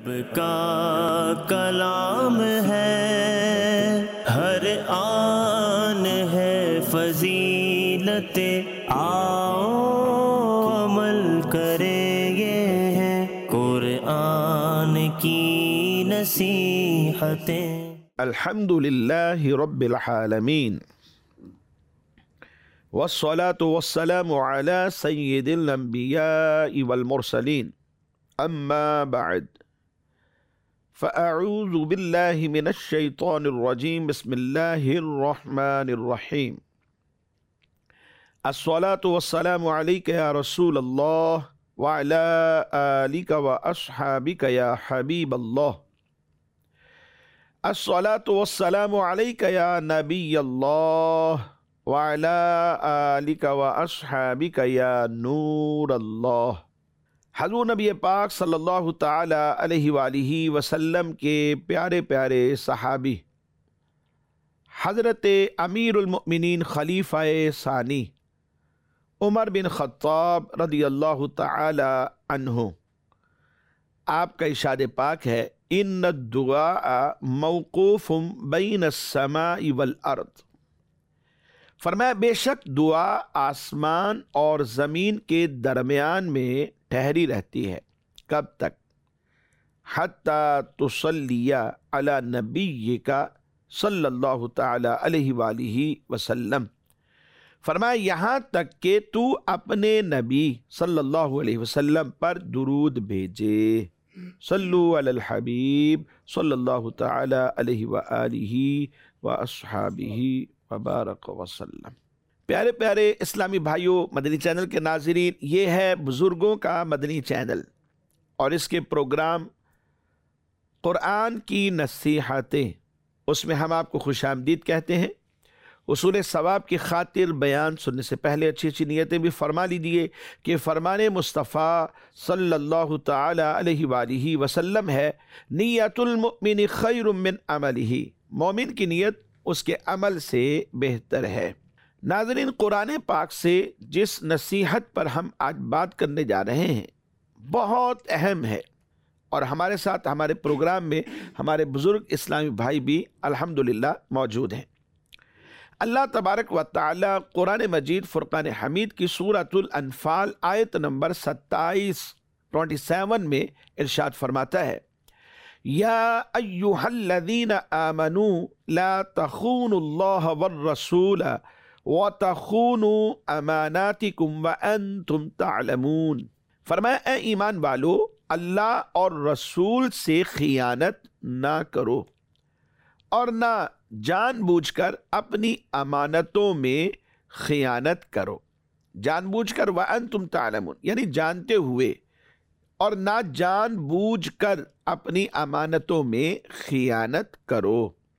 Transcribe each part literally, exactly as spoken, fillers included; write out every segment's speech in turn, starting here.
رب کا کلام ہے، ہر آن ہے فضیلت، آؤ عمل کریں یہ ہے قرآن کی نصیحتیں۔ الحمد للہ رب العالمین، والصلاة والسلام علی سید الانبیاء والمرسلین، اما بعد فاعوذ باللہ من الشیطان الرجیم، بسم اللہ الرحمن الرحیم۔ الصلاة والسلام علیک یا رسول اللہ وعلی آلک واصحابک یا حبیب اللہ۔ الصلاة والسلام علیک یا نبی اللہ وعلی آلک واصحابک یا نور اللہ۔ حضور نبی پاک صلی اللہ تعالی علیہ وآلہ وسلم کے پیارے پیارے صحابی حضرت امیر المؤمنین خلیفہ ثانی عمر بن خطاب رضی اللہ تعالی عنہ، آپ کا ارشاد پاک ہے، ان الدعاء موقوف بین السماء والارض، فرمایا بے شک دعا آسمان اور زمین کے درمیان میں ٹھہری رہتی ہے۔ کب تک؟ حتی تصلی علی نبیک صلی اللہ تعالی علیہ وآلہ وسلم، فرمایا یہاں تک کہ تو اپنے نبی صلی اللہ علیہ وسلم پر درود بھیجے۔ صلو علی الحبیب صلی اللہ تعالی علیہ وآلہ واصحابہ وبارک وسلم۔ پیارے پیارے اسلامی بھائیوں، مدنی چینل کے ناظرین، یہ ہے بزرگوں کا مدنی چینل اور اس کے پروگرام قرآن کی نصیحتیں، اس میں ہم آپ کو خوش آمدید کہتے ہیں۔ اصول ثواب کی خاطر بیان سننے سے پہلے اچھی اچھی نیتیں بھی فرما لیجیے کہ فرمان مصطفیٰ صلی اللہ تعالی علیہ وآلہ وسلم ہے، نیت المؤمن خیر من عملہ، مومن کی نیت اس کے عمل سے بہتر ہے۔ ناظرین، قرآن پاک سے جس نصیحت پر ہم آج بات کرنے جا رہے ہیں بہت اہم ہے، اور ہمارے ساتھ ہمارے پروگرام میں ہمارے بزرگ اسلامی بھائی بھی الحمدللہ موجود ہیں۔ اللہ تبارک و تعالی قرآن مجید فرقان حمید کی سورۃ الانفال آیت نمبر ستائیس ٹوئنٹی سیون میں ارشاد فرماتا ہے، یا ایہا الذین آمنوا لا تخونوا اللہ والرسول وتخونوا اماناتکم وانتم تعلمون، فرمایا اے ایمان والو، اللہ اور رسول سے خیانت نہ کرو اور نہ جان بوجھ کر اپنی امانتوں میں خیانت کرو۔ جان بوجھ کر وانتم تعلمون یعنی جانتے ہوئے، اور نہ جان بوجھ کر اپنی امانتوں میں خیانت کرو۔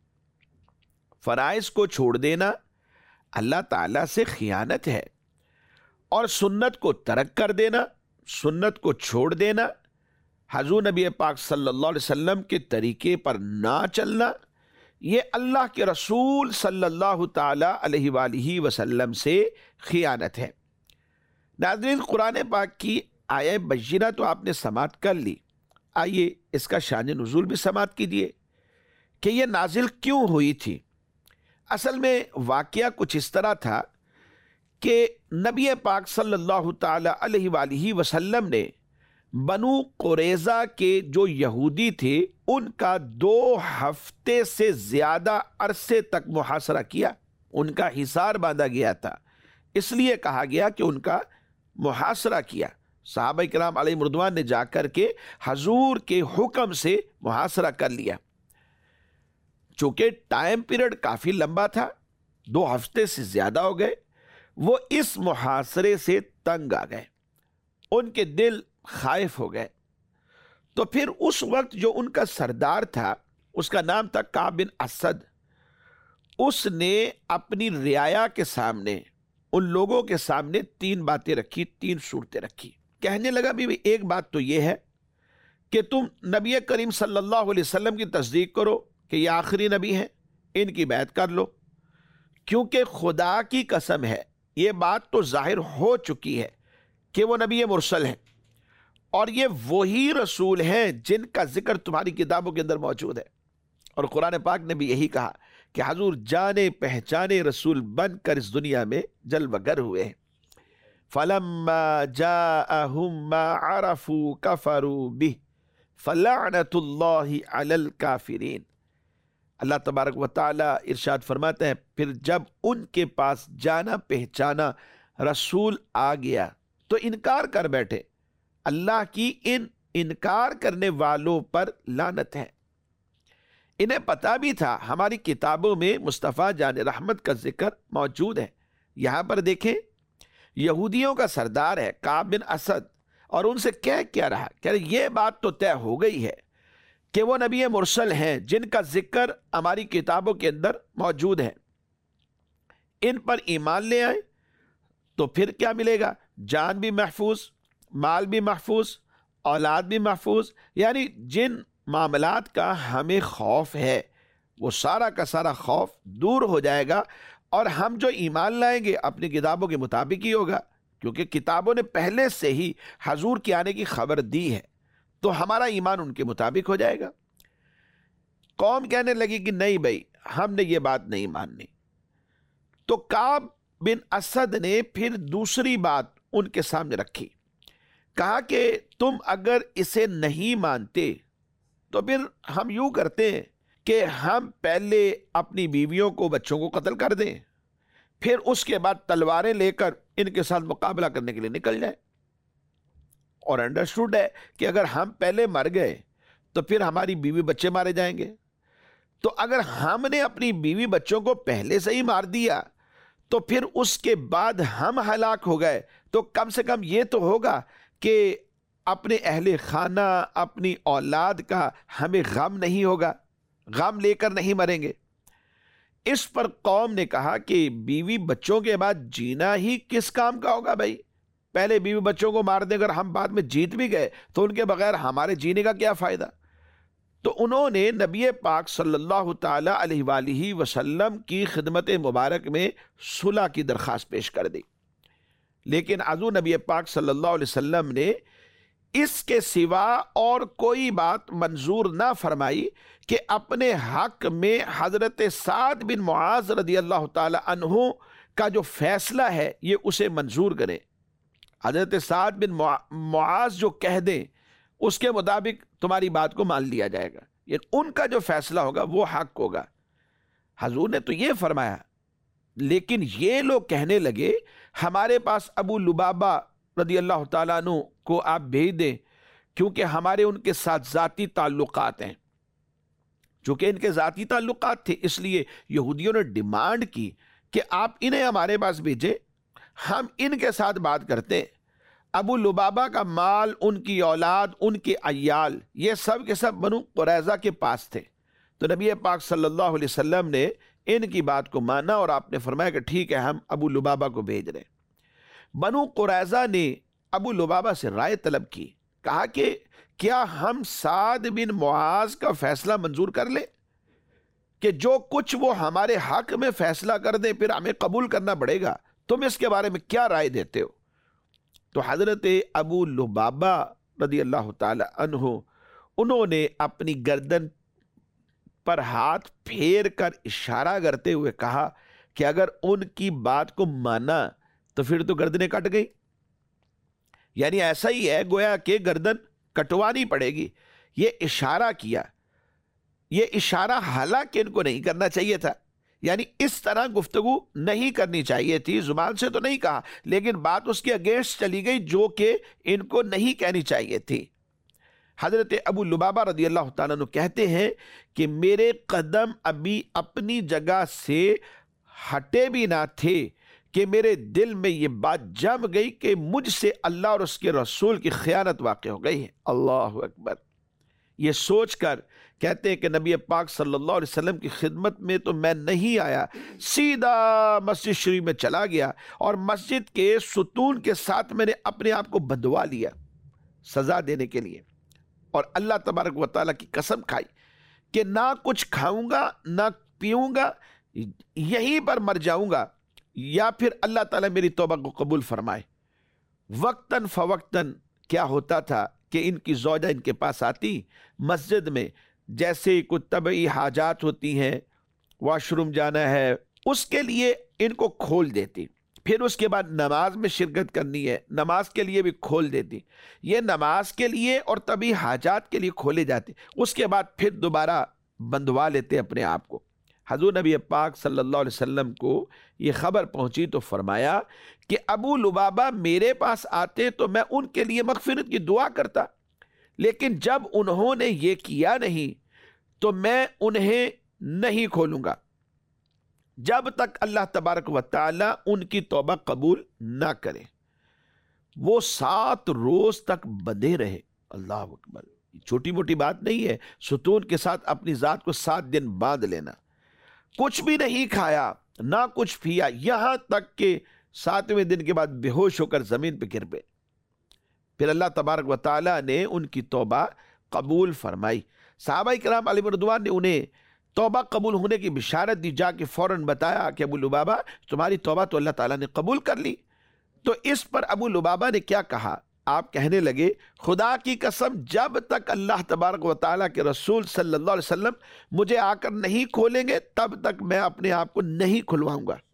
فرائض کو چھوڑ دینا اللہ تعالیٰ سے خیانت ہے، اور سنت کو ترک کر دینا، سنت کو چھوڑ دینا، حضور نبی پاک صلی اللہ علیہ وسلم کے طریقے پر نہ چلنا، یہ اللہ کے رسول صلی اللہ تعالی علیہ وآلہ وسلم سے خیانت ہے۔ ناظرین، قرآن پاک کی آیہ بینہ تو آپ نے سماعت کر لی، آئیے اس کا شان نزول بھی سماعت کیجیے کہ یہ نازل کیوں ہوئی تھی۔ اصل میں واقعہ کچھ اس طرح تھا کہ نبی پاک صلی اللہ تعالی علیہ وآلہ وسلم نے بنو قریظہ کے جو یہودی تھے ان کا دو ہفتے سے زیادہ عرصے تک محاصرہ کیا، ان کا حصار باندھا گیا تھا، اس لیے کہا گیا کہ ان کا محاصرہ کیا۔ صحابہ کرام علیہ رضوان نے جا کر کے حضور کے حکم سے محاصرہ کر لیا۔ چونکہ ٹائم پیریڈ کافی لمبا تھا، دو ہفتے سے زیادہ ہو گئے، وہ اس محاصرے سے تنگ آ گئے، ان کے دل خائف ہو گئے۔ تو پھر اس وقت جو ان کا سردار تھا، اس کا نام تھا کعب بن اسد، اس نے اپنی رعایا کے سامنے، ان لوگوں کے سامنے تین باتیں رکھی، تین صورتیں رکھی۔ کہنے لگا بھی ایک بات تو یہ ہے کہ تم نبی کریم صلی اللہ علیہ وسلم کی تصدیق کرو کہ یہ آخری نبی ہیں، ان کی بیعت کر لو، کیونکہ خدا کی قسم ہے یہ بات تو ظاہر ہو چکی ہے کہ وہ نبی مرسل ہیں، اور یہ وہی رسول ہیں جن کا ذکر تمہاری کتابوں کے اندر موجود ہے۔ اور قرآن پاک نے بھی یہی کہا کہ حضور جانے پہچانے رسول بن کر اس دنیا میں جلوہ گر ہوئے ہیں۔ فَلَمَّا جَاءَهُمْ مَا عَرَفُوا كَفَرُوا بِهِ فَلَعْنَةُ اللَّهِ عَلَى الْكَافِرِينَ۔ اللہ تبارک و تعالیٰ ارشاد فرماتے ہیں پھر جب ان کے پاس جانا پہچانا رسول آ گیا تو انکار کر بیٹھے، اللہ کی ان انکار کرنے والوں پر لعنت ہے۔ انہیں پتہ بھی تھا ہماری کتابوں میں مصطفیٰ جان رحمت کا ذکر موجود ہے۔ یہاں پر دیکھیں یہودیوں کا سردار ہے کعب بن اسد، اور ان سے کہہ کیا رہا کہ یہ بات تو طے ہو گئی ہے کہ وہ نبی مرسل ہیں جن کا ذکر ہماری کتابوں کے اندر موجود ہے، ان پر ایمان لے آئے تو پھر کیا ملے گا؟ جان بھی محفوظ، مال بھی محفوظ، اولاد بھی محفوظ، یعنی جن معاملات کا ہمیں خوف ہے وہ سارا کا سارا خوف دور ہو جائے گا، اور ہم جو ایمان لائیں گے اپنی کتابوں کے مطابق ہی ہوگا، کیونکہ کتابوں نے پہلے سے ہی حضور کے آنے کی خبر دی ہے، تو ہمارا ایمان ان کے مطابق ہو جائے گا۔ قوم کہنے لگی کہ نہیں بھائی ہم نے یہ بات نہیں ماننی، تو کعب بن اسد نے پھر دوسری بات ان کے سامنے رکھی، کہا کہ تم اگر اسے نہیں مانتے تو پھر ہم یوں کرتے ہیں کہ ہم پہلے اپنی بیویوں کو بچوں کو قتل کر دیں، پھر اس کے بعد تلواریں لے کر ان کے ساتھ مقابلہ کرنے کے لیے نکل جائیں۔ اور انڈرسٹوڈ ہے کہ اگر ہم پہلے مر گئے تو پھر ہماری بیوی بچے مارے جائیں گے، تو اگر ہم نے اپنی بیوی بچوں کو پہلے سے ہی مار دیا تو پھر اس کے بعد ہم ہلاک ہو گئے تو کم سے کم یہ تو ہوگا کہ اپنے اہل خانہ اپنی اولاد کا ہمیں غم نہیں ہوگا، غم لے کر نہیں مریں گے۔ اس پر قوم نے کہا کہ بیوی بچوں کے بعد جینا ہی کس کام کا ہوگا بھائی؟ پہلے بیوی بچوں کو مار دے کر ہم بعد میں جیت بھی گئے تو ان کے بغیر ہمارے جینے کا کیا فائدہ؟ تو انہوں نے نبی پاک صلی اللہ تعالی علیہ وآلہ وسلم کی خدمت مبارک میں صلح کی درخواست پیش کر دی، لیکن حضور نبی پاک صلی اللہ علیہ وسلم نے اس کے سوا اور کوئی بات منظور نہ فرمائی کہ اپنے حق میں حضرت سعد بن معاذ رضی اللہ تعالی عنہ کا جو فیصلہ ہے یہ اسے منظور کریں۔ حضرت سعد بن معاذ جو کہہ دیں اس کے مطابق تمہاری بات کو مان لیا جائے گا، یہ ان کا جو فیصلہ ہوگا وہ حق ہوگا۔ حضور نے تو یہ فرمایا، لیکن یہ لوگ کہنے لگے ہمارے پاس ابو لبابہ رضی اللہ تعالیٰ عنہ کو آپ بھیج دیں، کیونکہ ہمارے ان کے ساتھ ذاتی تعلقات ہیں۔ چونکہ ان کے ذاتی تعلقات تھے اس لیے یہودیوں نے ڈیمانڈ کی کہ آپ انہیں ہمارے پاس بھیجیں، ہم ان کے ساتھ بات کرتے ہیں۔ ابو لبابہ کا مال، ان کی اولاد، ان کے عیال، یہ سب کے سب بنو قریظہ کے پاس تھے۔ تو نبی پاک صلی اللہ علیہ وسلم نے ان کی بات کو مانا اور آپ نے فرمایا کہ ٹھیک ہے ہم ابو لبابہ کو بھیج رہے ہیں۔ بنو قریظہ نے ابو لبابہ سے رائے طلب کی، کہا کہ کیا ہم سعد بن معاذ کا فیصلہ منظور کر لیں کہ جو کچھ وہ ہمارے حق میں فیصلہ کر دیں پھر ہمیں قبول کرنا پڑے گا؟ تم اس کے بارے میں کیا رائے دیتے ہو؟ تو حضرت ابو لبابہ رضی اللہ تعالی عنہ انہوں نے اپنی گردن پر ہاتھ پھیر کر اشارہ کرتے ہوئے کہا کہ اگر ان کی بات کو مانا تو پھر تو گردنیں کٹ گئی، یعنی ایسا ہی ہے گویا کہ گردن کٹوانی پڑے گی۔ یہ اشارہ کیا، یہ اشارہ حالانکہ ان کو نہیں کرنا چاہیے تھا، یعنی اس طرح گفتگو نہیں کرنی چاہیے تھی، زبان سے تو نہیں کہا لیکن بات اس کے اگینسٹ چلی گئی جو کہ ان کو نہیں کہنی چاہیے تھی۔ حضرت ابو لبابہ رضی اللہ تعالیٰ عنہ کہتے ہیں کہ میرے قدم ابھی اپنی جگہ سے ہٹے بھی نہ تھے کہ میرے دل میں یہ بات جم گئی کہ مجھ سے اللہ اور اس کے رسول کی خیانت واقع ہو گئی ہے۔ اللہ اکبر۔ یہ سوچ کر کہتے ہیں کہ نبی پاک صلی اللہ علیہ وسلم کی خدمت میں تو میں نہیں آیا، سیدھا مسجد شریف میں چلا گیا اور مسجد کے ستون کے ساتھ میں نے اپنے آپ کو بندھوا لیا سزا دینے کے لیے، اور اللہ تبارک و تعالیٰ کی قسم کھائی کہ نہ کچھ کھاؤں گا نہ پیوں گا، یہیں پر مر جاؤں گا یا پھر اللہ تعالیٰ میری توبہ کو قبول فرمائے۔ وقتاً فوقتاً کیا ہوتا تھا کہ ان کی زوجہ ان کے پاس آتی مسجد میں، جیسے کچھ طبعی حاجات ہوتی ہیں، واش روم جانا ہے، اس کے لیے ان کو کھول دیتی، پھر اس کے بعد نماز میں شرکت کرنی ہے، نماز کے لیے بھی کھول دیتی۔ یہ نماز کے لیے اور طبعی حاجات کے لیے کھولے جاتے، اس کے بعد پھر دوبارہ بندوا لیتے اپنے آپ کو۔ حضور نبی پاک صلی اللہ علیہ وسلم کو یہ خبر پہنچی تو فرمایا کہ ابو لبابہ میرے پاس آتے تو میں ان کے لیے مغفرت کی دعا کرتا، لیکن جب انہوں نے یہ کیا نہیں تو میں انہیں نہیں کھولوں گا جب تک اللہ تبارک و تعالی ان کی توبہ قبول نہ کرے۔ وہ سات روز تک بندھے رہے۔ اللہ اکبر، چھوٹی موٹی بات نہیں ہے، ستون کے ساتھ اپنی ذات کو سات دن باندھ لینا، کچھ بھی نہیں کھایا نہ کچھ پیا، یہاں تک کہ ساتویں دن کے بعد بے ہوش ہو کر زمین پہ گر پڑے۔ پھر اللہ تبارک و تعالیٰ نے ان کی توبہ قبول فرمائی۔ صحابہ کرام علیہ رضوان نے انہیں توبہ قبول ہونے کی بشارت دی، جا کے فوراً بتایا کہ ابو لبابہ تمہاری توبہ تو اللہ تعالیٰ نے قبول کر لی۔ تو اس پر ابو لبابہ نے کیا کہا؟ آپ کہنے لگے خدا کی قسم جب تک اللہ تبارک و تعالیٰ کے رسول صلی اللہ علیہ وسلم مجھے آ کر نہیں کھولیں گے تب تک میں اپنے آپ کو نہیں کھلواؤں گا۔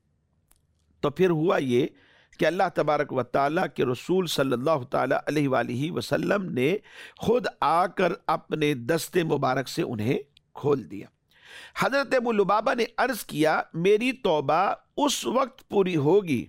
تو پھر ہوا یہ کہ اللہ تبارک و تعالیٰ کے رسول صلی اللہ تعالیٰ علیہ وآلہ وسلم نے خود آ کر اپنے دست مبارک سے انہیں کھول دیا۔ حضرت ابو لبابہ نے عرض کیا میری توبہ اس وقت پوری ہوگی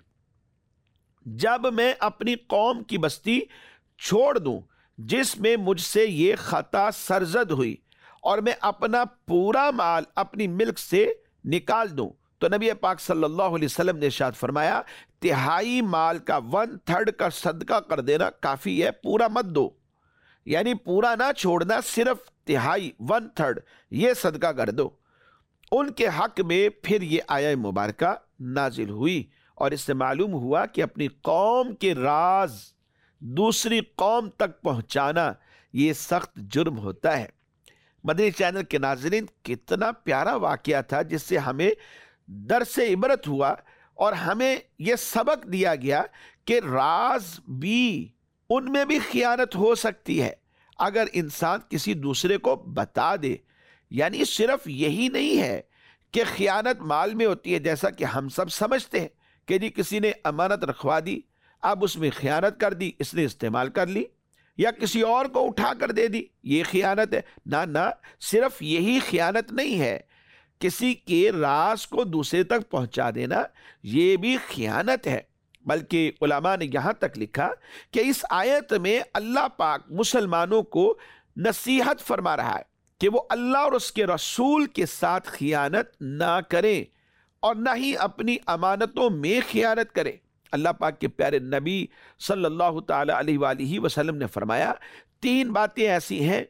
جب میں اپنی قوم کی بستی چھوڑ دوں جس میں مجھ سے یہ خطا سرزد ہوئی، اور میں اپنا پورا مال اپنی ملک سے نکال دوں۔ تو نبی پاک صلی اللہ علیہ وسلم نے ارشاد فرمایا تہائی مال کا ون تھرڈ کا صدقہ کر دینا کافی ہے، پورا مت دو، یعنی پورا نہ چھوڑنا، صرف تہائی ون تھرڈ یہ صدقہ کر دو۔ ان کے حق میں پھر یہ آیہ مبارکہ نازل ہوئی، اور اس سے معلوم ہوا کہ اپنی قوم کے راز دوسری قوم تک پہنچانا یہ سخت جرم ہوتا ہے۔ مدنی چینل کے ناظرین، کتنا پیارا واقعہ تھا جس سے ہمیں درس عبرت ہوا اور ہمیں یہ سبق دیا گیا کہ راز بھی ان میں بھی خیانت ہو سکتی ہے اگر انسان کسی دوسرے کو بتا دے۔ یعنی صرف یہی نہیں ہے کہ خیانت مال میں ہوتی ہے، جیسا کہ ہم سب سمجھتے ہیں کہ جی کسی نے امانت رکھوا دی، اب اس میں خیانت کر دی، اس نے استعمال کر لی، یا کسی اور کو اٹھا کر دے دی، یہ خیانت ہے۔ نہ نہ، صرف یہی خیانت نہیں ہے، کسی کے راز کو دوسرے تک پہنچا دینا یہ بھی خیانت ہے۔ بلکہ علماء نے یہاں تک لکھا کہ اس آیت میں اللہ پاک مسلمانوں کو نصیحت فرما رہا ہے کہ وہ اللہ اور اس کے رسول کے ساتھ خیانت نہ کریں اور نہ ہی اپنی امانتوں میں خیانت کریں۔ اللہ پاک کے پیارے نبی صلی اللہ تعالی علیہ وآلہ وسلم نے فرمایا تین باتیں ایسی ہیں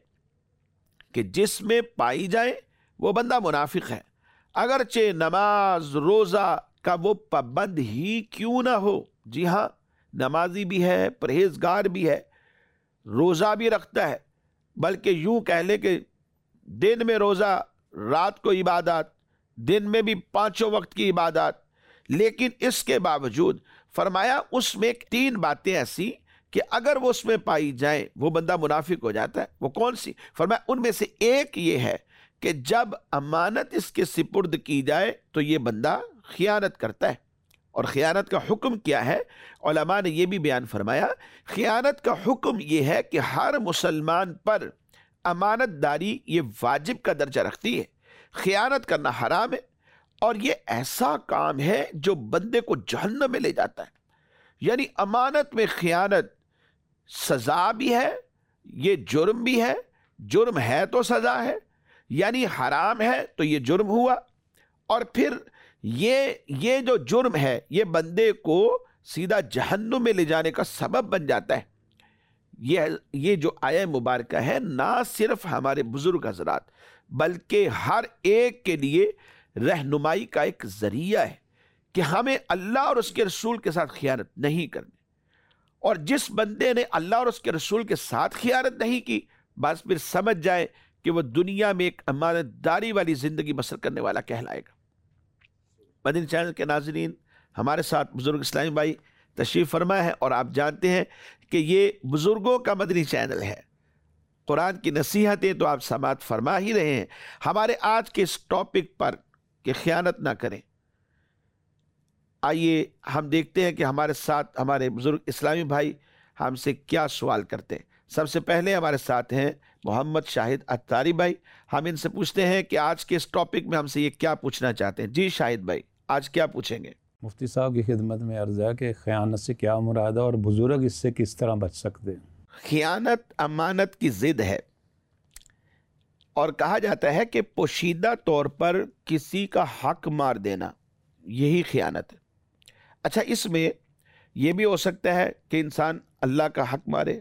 کہ جس میں پائی جائے وہ بندہ منافق ہے، اگرچہ نماز روزہ کا وہ پابند ہی کیوں نہ ہو۔ جی ہاں، نمازی بھی ہے، پرہیزگار بھی ہے، روزہ بھی رکھتا ہے، بلکہ یوں کہہ لے کہ دن میں روزہ، رات کو عبادات، دن میں بھی پانچوں وقت کی عبادات، لیکن اس کے باوجود فرمایا اس میں تین باتیں ایسی کہ اگر وہ اس میں پائی جائیں وہ بندہ منافق ہو جاتا ہے۔ وہ کون سی؟ فرمایا ان میں سے ایک یہ ہے کہ جب امانت اس کے سپرد کی جائے تو یہ بندہ خیانت کرتا ہے۔ اور خیانت کا حکم کیا ہے؟ علماء نے یہ بھی بیان فرمایا خیانت کا حکم یہ ہے کہ ہر مسلمان پر امانت داری یہ واجب کا درجہ رکھتی ہے، خیانت کرنا حرام ہے، اور یہ ایسا کام ہے جو بندے کو جہنم میں لے جاتا ہے۔ یعنی امانت میں خیانت سزا بھی ہے، یہ جرم بھی ہے، جرم ہے تو سزا ہے، یعنی حرام ہے تو یہ جرم ہوا، اور پھر یہ یہ جو جرم ہے یہ بندے کو سیدھا جہنم میں لے جانے کا سبب بن جاتا ہے۔ یہ یہ جو آیہ مبارکہ ہے نہ صرف ہمارے بزرگ حضرات بلکہ ہر ایک کے لیے رہنمائی کا ایک ذریعہ ہے کہ ہمیں اللہ اور اس کے رسول کے ساتھ خیانت نہیں کرنی، اور جس بندے نے اللہ اور اس کے رسول کے ساتھ خیانت نہیں کی بس پھر سمجھ جائے کہ وہ دنیا میں ایک امانت داری والی زندگی بسر کرنے والا کہلائے گا۔ مدنی چینل کے ناظرین، ہمارے ساتھ بزرگ اسلامی بھائی تشریف فرما ہے، اور آپ جانتے ہیں کہ یہ بزرگوں کا مدنی چینل ہے، قرآن کی نصیحتیں تو آپ سماعت فرما ہی رہے ہیں۔ ہمارے آج کے اس ٹاپک پر کہ خیانت نہ کریں، آئیے ہم دیکھتے ہیں کہ ہمارے ساتھ ہمارے بزرگ اسلامی بھائی ہم سے کیا سوال کرتے ہیں۔ سب سے پہلے ہمارے ساتھ ہیں محمد شاہد اتاری بھائی، ہم ان سے پوچھتے ہیں کہ آج کے اس ٹاپک میں ہم سے یہ کیا پوچھنا چاہتے ہیں۔ جی شاہد بھائی، آج کیا پوچھیں گے؟ مفتی صاحب کی خدمت میں عرض ہے کہ خیانت سے کیا مراد ہے اور بزرگ اس سے کس طرح بچ سکتے ہیں؟ خیانت امانت کی ضد ہے، اور کہا جاتا ہے کہ پوشیدہ طور پر کسی کا حق مار دینا یہی خیانت ہے۔ اچھا، اس میں یہ بھی ہو سکتا ہے کہ انسان اللہ کا حق مارے،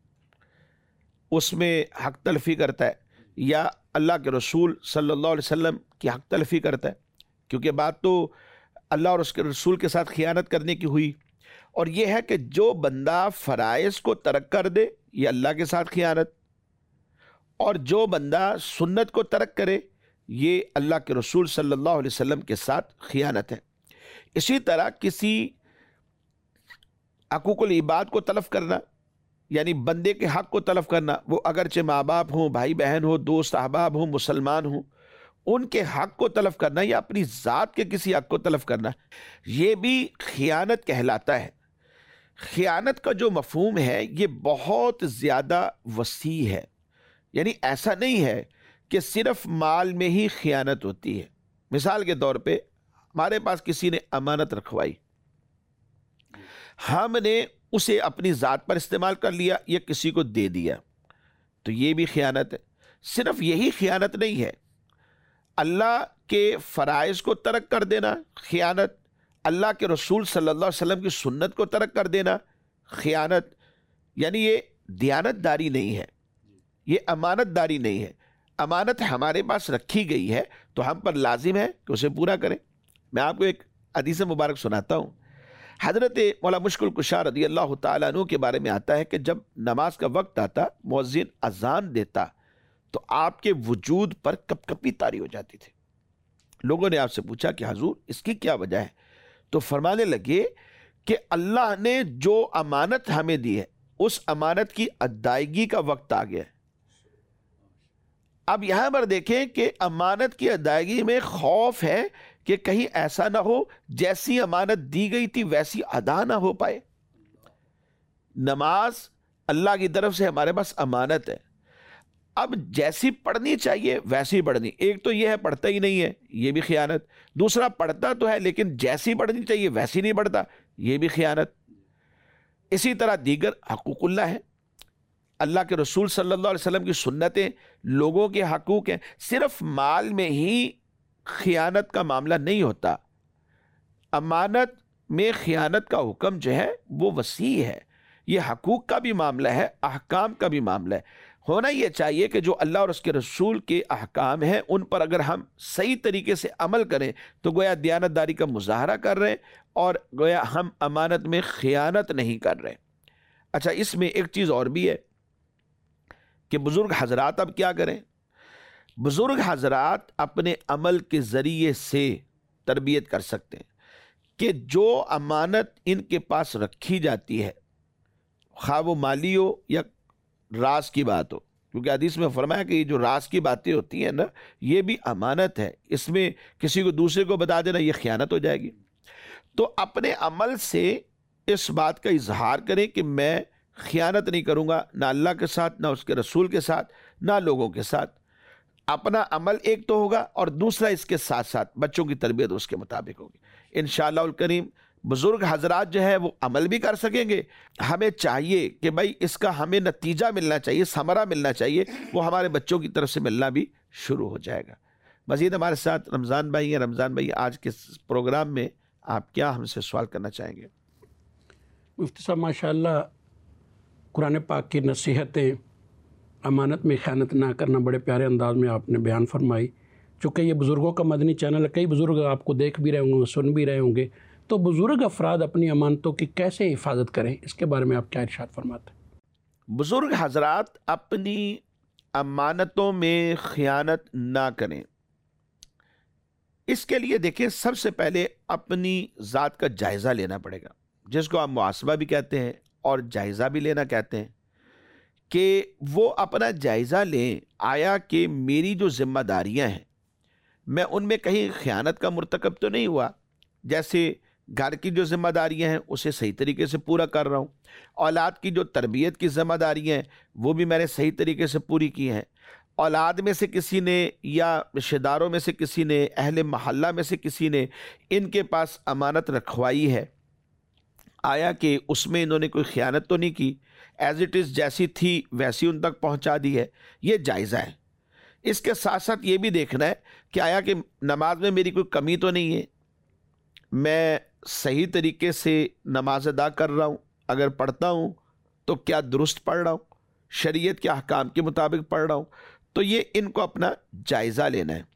اس میں حق تلفی کرتا ہے، یا اللہ کے رسول صلی اللہ علیہ وسلم کی حق تلفی کرتا ہے، کیونکہ بات تو اللہ اور اس کے رسول کے ساتھ خیانت کرنے کی ہوئی۔ اور یہ ہے کہ جو بندہ فرائض کو ترک کر دے یہ اللہ کے ساتھ خیانت، اور جو بندہ سنت کو ترک کرے یہ اللہ کے رسول صلی اللہ علیہ وسلم کے ساتھ خیانت ہے۔ اسی طرح کسی حقوق العباد کو تلف کرنا، یعنی بندے کے حق کو تلف کرنا، وہ اگرچہ ماں باپ ہوں، بھائی بہن ہوں، دوست احباب ہوں، مسلمان ہوں، ان کے حق کو تلف کرنا یا اپنی ذات کے کسی حق کو تلف کرنا، یہ بھی خیانت کہلاتا ہے۔ خیانت کا جو مفہوم ہے یہ بہت زیادہ وسیع ہے، یعنی ایسا نہیں ہے کہ صرف مال میں ہی خیانت ہوتی ہے۔ مثال کے طور پہ ہمارے پاس کسی نے امانت رکھوائی، ہم نے اسے اپنی ذات پر استعمال کر لیا یا کسی کو دے دیا، تو یہ بھی خیانت ہے۔ صرف یہی خیانت نہیں ہے، اللہ کے فرائض کو ترک کر دینا خیانت، اللہ کے رسول صلی اللہ علیہ وسلم کی سنت کو ترک کر دینا خیانت، یعنی یہ دیانت داری نہیں ہے، یہ امانت داری نہیں ہے۔ امانت ہمارے پاس رکھی گئی ہے تو ہم پر لازم ہے کہ اسے پورا کریں۔ میں آپ کو ایک حدیث مبارک سناتا ہوں۔ حضرت مولا مشکل کشا رضی اللہ تعالیٰ عنہ کے بارے میں آتا ہے کہ جب نماز کا وقت آتا، مؤذن اذان دیتا تو آپ کے وجود پر کپ کپی طاری ہو جاتی تھی۔ لوگوں نے آپ سے پوچھا کہ حضور اس کی کیا وجہ ہے؟ تو فرمانے لگے کہ اللہ نے جو امانت ہمیں دی ہے اس امانت کی ادائیگی کا وقت آ گیا ہے۔ اب یہاں پر دیکھیں کہ امانت کی ادائیگی میں خوف ہے کہ کہیں ایسا نہ ہو جیسی امانت دی گئی تھی ویسی ادا نہ ہو پائے۔ نماز اللہ کی طرف سے ہمارے پاس امانت ہے، اب جیسی پڑھنی چاہیے ویسی پڑھنی۔ ایک تو یہ ہے پڑھتا ہی نہیں ہے، یہ بھی خیانت۔ دوسرا پڑھتا تو ہے لیکن جیسی پڑھنی چاہیے ویسی نہیں پڑھتا، یہ بھی خیانت۔ اسی طرح دیگر حقوق اللہ ہے، اللہ کے رسول صلی اللہ علیہ وسلم کی سنتیں، لوگوں کے حقوق ہیں۔ صرف مال میں ہی خیانت کا معاملہ نہیں ہوتا، امانت میں خیانت کا حکم جو ہے وہ وسیع ہے، یہ حقوق کا بھی معاملہ ہے، احکام کا بھی معاملہ ہے۔ ہونا یہ چاہیے کہ جو اللہ اور اس کے رسول کے احکام ہیں ان پر اگر ہم صحیح طریقے سے عمل کریں تو گویا دیانت داری کا مظاہرہ کر رہے ہیں اور گویا ہم امانت میں خیانت نہیں کر رہے۔ اچھا، اس میں ایک چیز اور بھی ہے کہ بزرگ حضرات اب کیا کریں؟ بزرگ حضرات اپنے عمل کے ذریعے سے تربیت کر سکتے ہیں کہ جو امانت ان کے پاس رکھی جاتی ہے، خواہ وہ مالی ہو یا راز کی بات ہو، کیونکہ حدیث میں فرمایا کہ یہ جو راز کی باتیں ہوتی ہیں نا یہ بھی امانت ہے، اس میں کسی کو دوسرے کو بتا دینا یہ خیانت ہو جائے گی۔ تو اپنے عمل سے اس بات کا اظہار کریں کہ میں خیانت نہیں کروں گا، نہ اللہ کے ساتھ، نہ اس کے رسول کے ساتھ، نہ لوگوں کے ساتھ۔ اپنا عمل ایک تو ہوگا اور دوسرا اس کے ساتھ ساتھ بچوں کی تربیت اس کے مطابق ہوگی انشاءاللہ الکریم۔ بزرگ حضرات جو ہے وہ عمل بھی کر سکیں گے، ہمیں چاہیے کہ بھائی اس کا ہمیں نتیجہ ملنا چاہیے، ثمرہ ملنا چاہیے، وہ ہمارے بچوں کی طرف سے ملنا بھی شروع ہو جائے گا۔ مزید ہمارے ساتھ رمضان بھائی ہیں۔ رمضان بھائی، آج کے پروگرام میں آپ کیا ہم سے سوال کرنا چاہیں گے؟ مفتی صاحب ماشاءاللہ قرآن پاک کی نصیحتیں امانت میں خیانت نہ کرنا بڑے پیارے انداز میں آپ نے بیان فرمائی۔ چونکہ یہ بزرگوں کا مدنی چینل ہے، کئی بزرگ آپ کو دیکھ بھی رہے ہوں گے، سن بھی رہے ہوں گے، تو بزرگ افراد اپنی امانتوں کی کیسے حفاظت کریں، اس کے بارے میں آپ کیا ارشاد فرماتے ہیں؟ بزرگ حضرات اپنی امانتوں میں خیانت نہ کریں، اس کے لیے دیکھیں سب سے پہلے اپنی ذات کا جائزہ لینا پڑے گا۔ جس کو آپ محاسبہ بھی کہتے ہیں اور جائزہ بھی لینا کہتے ہیں، کہ وہ اپنا جائزہ لیں، آیا کہ میری جو ذمہ داریاں ہیں میں ان میں کہیں خیانت کا مرتکب تو نہیں ہوا، جیسے گھر کی جو ذمہ داریاں ہیں اسے صحیح طریقے سے پورا کر رہا ہوں، اولاد کی جو تربیت کی ذمہ داریاں ہیں وہ بھی میں نے صحیح طریقے سے پوری کی ہیں، اولاد میں سے کسی نے یا رشتہ داروں میں سے کسی نے، اہل محلہ میں سے کسی نے ان کے پاس امانت رکھوائی ہے، آیا کہ اس میں انہوں نے کوئی خیانت تو نہیں کی، ایز اٹ از جیسی تھی ویسی ان تک پہنچا دی ہے، یہ جائزہ ہے۔ اس کے ساتھ ساتھ یہ بھی دیکھنا ہے کہ آیا کہ نماز میں میری کوئی کمی تو نہیں ہے، میں صحیح طریقے سے نماز ادا کر رہا ہوں، اگر پڑھتا ہوں تو کیا درست پڑھ رہا ہوں، شریعت کے احکام کے مطابق پڑھ رہا ہوں، تو یہ ان کو اپنا جائزہ لینا ہے۔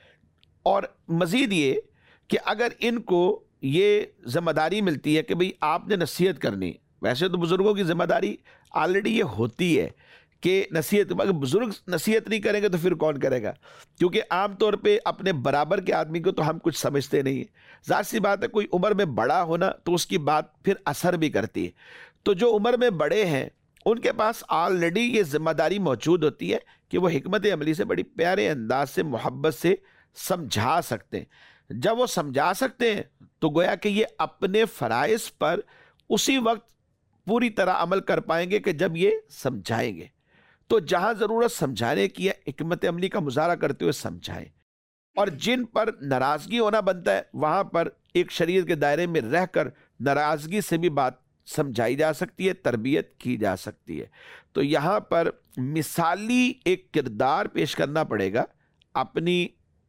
اور مزید یہ کہ اگر ان کو یہ ذمہ داری ملتی ہے کہ بھئی آپ نے نصیحت کرنی، ویسے تو بزرگوں کی ذمہ داری آلریڈی یہ ہوتی ہے کہ نصیحت، اگر بزرگ نصیحت نہیں کریں گے تو پھر کون کرے گا، کیونکہ عام طور پہ اپنے برابر کے آدمی کو تو ہم کچھ سمجھتے نہیں ہیں، ظاہر سی بات ہے کوئی عمر میں بڑا ہونا تو اس کی بات پھر اثر بھی کرتی ہے، تو جو عمر میں بڑے ہیں ان کے پاس آلریڈی یہ ذمہ داری موجود ہوتی ہے کہ وہ حکمت عملی سے بڑی پیارے انداز سے محبت سے سمجھا سکتے ہیں۔ جب وہ سمجھا سکتے ہیں تو گویا کہ یہ اپنے فرائض پر اسی وقت پوری طرح عمل کر پائیں گے کہ جب یہ سمجھائیں گے، تو جہاں ضرورت سمجھانے کی ہے حکمت عملی کا مظاہرہ کرتے ہوئے سمجھائیں، اور جن پر ناراضگی ہونا بنتا ہے وہاں پر ایک شریعت کے دائرے میں رہ کر ناراضگی سے بھی بات سمجھائی جا سکتی ہے، تربیت کی جا سکتی ہے۔ تو یہاں پر مثالی ایک کردار پیش کرنا پڑے گا اپنی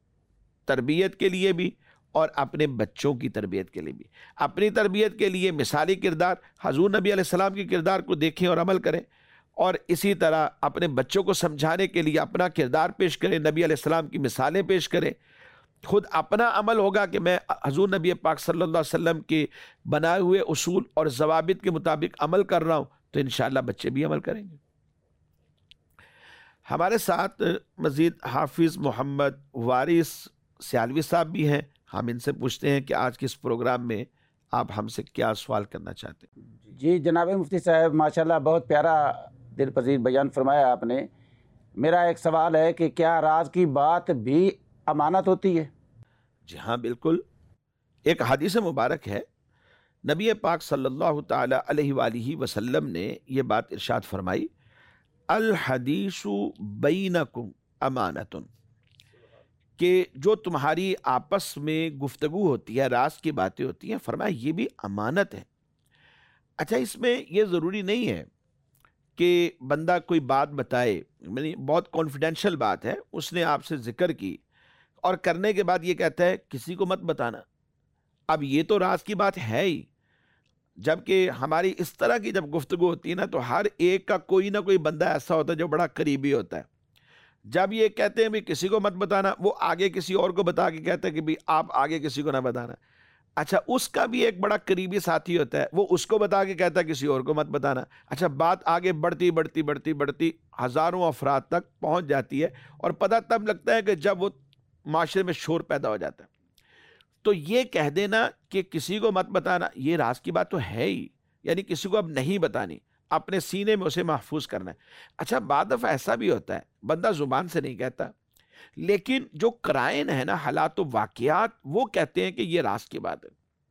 تربیت کے لیے بھی اور اپنے بچوں کی تربیت کے لیے بھی۔ اپنی تربیت کے لیے مثالی کردار، حضور نبی علیہ السلام کے کردار کو دیکھیں اور عمل کریں، اور اسی طرح اپنے بچوں کو سمجھانے کے لیے اپنا کردار پیش کریں، نبی علیہ السلام کی مثالیں پیش کریں۔ خود اپنا عمل ہوگا کہ میں حضور نبی پاک صلی اللہ علیہ وسلم کے بنائے ہوئے اصول اور ضوابط کے مطابق عمل کر رہا ہوں، تو انشاءاللہ بچے بھی عمل کریں گے۔ ہمارے ساتھ مزید حافظ محمد وارث سیالوی صاحب بھی ہیں، ہم ان سے پوچھتے ہیں کہ آج کے اس پروگرام میں آپ ہم سے کیا سوال کرنا چاہتے ہیں۔ جی جناب مفتی صاحب، ماشاءاللہ بہت پیارا دل پذیر بیان فرمایا آپ نے۔ میرا ایک سوال ہے کہ کیا راز کی بات بھی امانت ہوتی ہے؟ جی ہاں بالکل، ایک حدیث مبارک ہے، نبی پاک صلی اللہ تعالی علیہ وآلہ وسلم نے یہ بات ارشاد فرمائی، الحدیث بینکم امانت، کہ جو تمہاری آپس میں گفتگو ہوتی ہے، راز کی باتیں ہوتی ہیں، فرمایا یہ بھی امانت ہے۔ اچھا، اس میں یہ ضروری نہیں ہے کہ بندہ کوئی بات بتائے، یعنی بہت کانفیڈینشیل بات ہے، اس نے آپ سے ذکر کی اور کرنے کے بعد یہ کہتا ہے کسی کو مت بتانا، اب یہ تو راز کی بات ہے ہی۔ جبکہ ہماری اس طرح کی جب گفتگو ہوتی ہے نا تو ہر ایک کا کوئی نہ کوئی بندہ ایسا ہوتا ہے جو بڑا قریبی ہوتا ہے، جب یہ کہتے ہیں بھی کسی کو مت بتانا، وہ آگے کسی اور کو بتا کے کہتا ہے کہ بھی آپ آگے کسی کو نہ بتانا۔ اچھا، اس کا بھی ایک بڑا قریبی ساتھی ہوتا ہے، وہ اس کو بتا کے کہتا ہے کسی اور کو مت بتانا۔ اچھا، بات آگے بڑھتی بڑھتی بڑھتی بڑھتی ہزاروں افراد تک پہنچ جاتی ہے، اور پتہ تب لگتا ہے کہ جب وہ معاشرے میں شور پیدا ہو جاتا ہے۔ تو یہ کہہ دینا کہ کسی کو مت بتانا، یہ راز کی بات تو ہے ہی، یعنی کسی کو اب نہیں بتانی، اپنے سینے میں اسے محفوظ کرنا ہے۔ اچھا، بعض دفعہ ایسا بھی ہوتا ہے بندہ زبان سے نہیں کہتا، لیکن جو قرائن ہے نا، حالات و واقعات، وہ کہتے ہیں کہ یہ راز کی بات ہے۔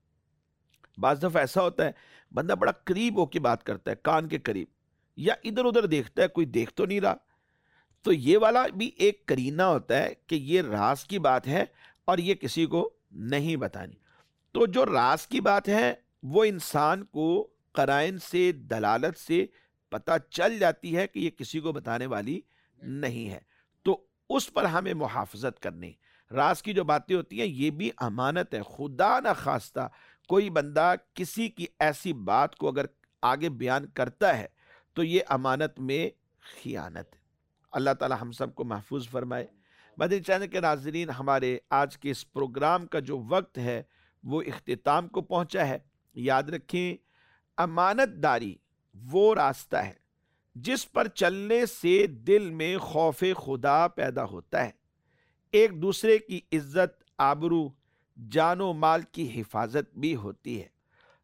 بعض دفعہ ایسا ہوتا ہے بندہ بڑا قریب ہو کے بات کرتا ہے، کان کے قریب، یا ادھر ادھر دیکھتا ہے، کوئی دیکھ تو نہیں رہا، تو یہ والا بھی ایک قرینہ ہوتا ہے کہ یہ راز کی بات ہے اور یہ کسی کو نہیں بتانی۔ تو جو راز کی بات ہے وہ انسان کو قرائن سے، دلالت سے پتہ چل جاتی ہے کہ یہ کسی کو بتانے والی نہیں ہے، تو اس پر ہمیں محافظت کرنی۔ راز کی جو باتیں ہوتی ہیں یہ بھی امانت ہے، خدا نہ خواستہ کوئی بندہ کسی کی ایسی بات کو اگر آگے بیان کرتا ہے تو یہ امانت میں خیانت ہے۔ اللہ تعالی ہم سب کو محفوظ فرمائے۔ مدنی چینل کے ناظرین، ہمارے آج کے اس پروگرام کا جو وقت ہے وہ اختتام کو پہنچا ہے۔ یاد رکھیں، امانت داری وہ راستہ ہے جس پر چلنے سے دل میں خوف خدا پیدا ہوتا ہے، ایک دوسرے کی عزت، آبرو، جان و مال کی حفاظت بھی ہوتی ہے۔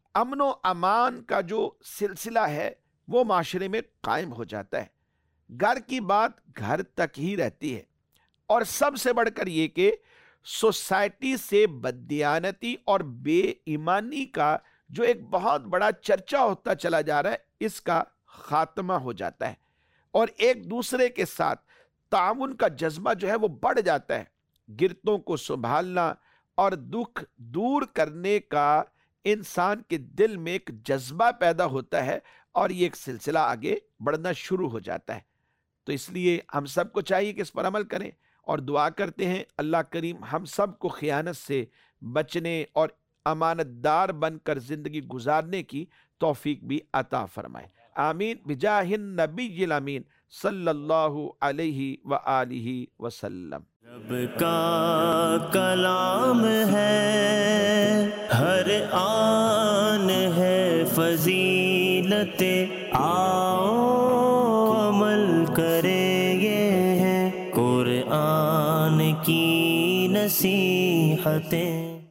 امن و امان کا جو سلسلہ ہے وہ معاشرے میں قائم ہو جاتا ہے، گھر کی بات گھر تک ہی رہتی ہے، اور سب سے بڑھ کر یہ کہ سوسائٹی سے بددیانتی اور بے ایمانی کا جو ایک بہت بڑا چرچہ ہوتا چلا جا رہا ہے اس کا خاتمہ ہو جاتا ہے، اور ایک دوسرے کے ساتھ تعاون کا جذبہ جو ہے وہ بڑھ جاتا ہے، گرتوں کو سنبھالنا اور دکھ دور کرنے کا انسان کے دل میں ایک جذبہ پیدا ہوتا ہے، اور یہ ایک سلسلہ آگے بڑھنا شروع ہو جاتا ہے۔ تو اس لیے ہم سب کو چاہیے کہ اس پر عمل کریں، اور دعا کرتے ہیں اللہ کریم ہم سب کو خیانت سے بچنے اور امانت دار بن کر زندگی گزارنے کی توفیق بھی عطا فرمائے، آمین بجاہ النبی الامین صلی اللہ علیہ وآلہ وسلم۔ رب کا کلام ہے، ہر آن ہے فضیلت، آؤ عمل کریں، یہ ہے قرآن کی نصیحتیں۔